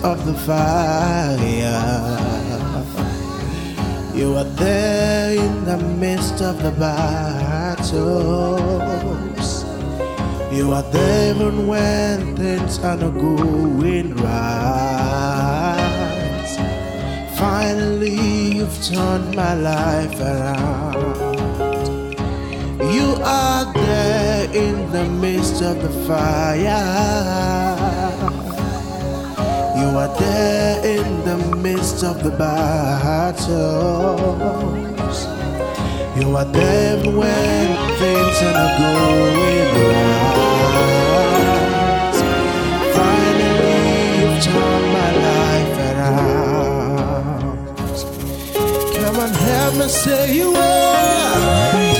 of the fire. You are there in the midst of the battles. You are there even when things are not going right. Finally, you've turned my life around. You are there in the midst of the fire. You are there in the midst of the battles. You are there when things are not going right. Finally, you've turned my life around. Come on, help me say you are.